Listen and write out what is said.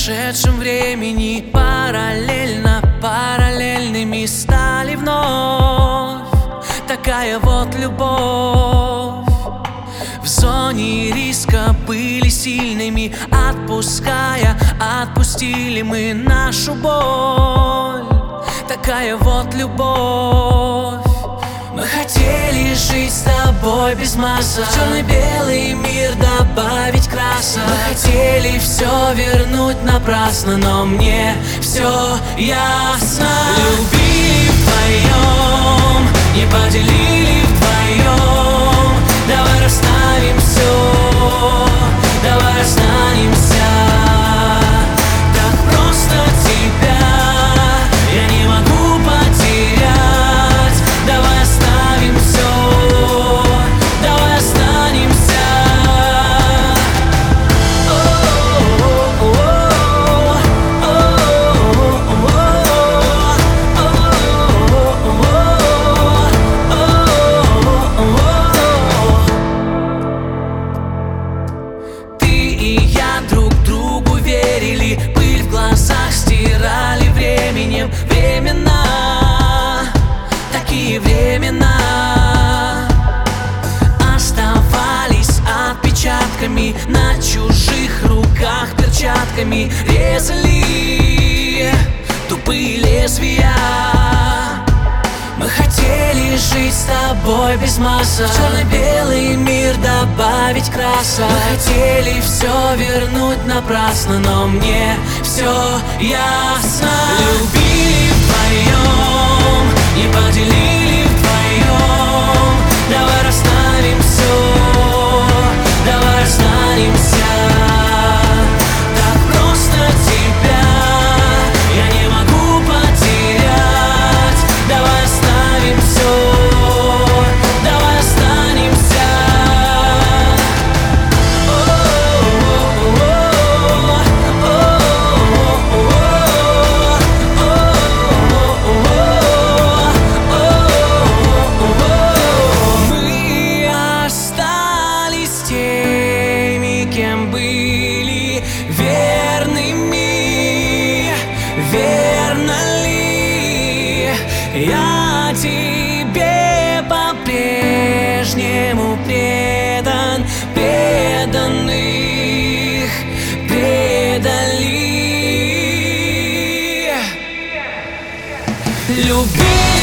прошедшем времени параллельными стали вновь. Такая вот любовь. В зоне риска были сильными, отпустили мы нашу боль. Такая вот любовь. Мы хотели жить с тобой без масок, в черно-белый мир добавить красок. Мы хотели все вернуть напрасно, но мне все ясно. Любили вдвоем, не поделили вдвоем. Давай расставим все, давай останемся. Так просто тебя я не могу потерять. Давай оставим все, давай останемся. Ты и я друг другу верили, пыль в глазах стирали временем. Времена, такие времена, оставались отпечатками на чужих руках, перчатками резали тупые лезвия. Мы хотели жить с тобой без масок, в черно-белый мир добавить красок. Мы хотели все вернуть напрасно, но мне все ясно. Любили вдвоем, не поделили вдвоем. Давай расставим все, давай останемся. Так просто тебя я не могу потерять. Давай оставим все, давай останемся. Мы остались теми, кем были, верными. Верно ли я тебе по-прежнему предан? Преданных предали. Люби.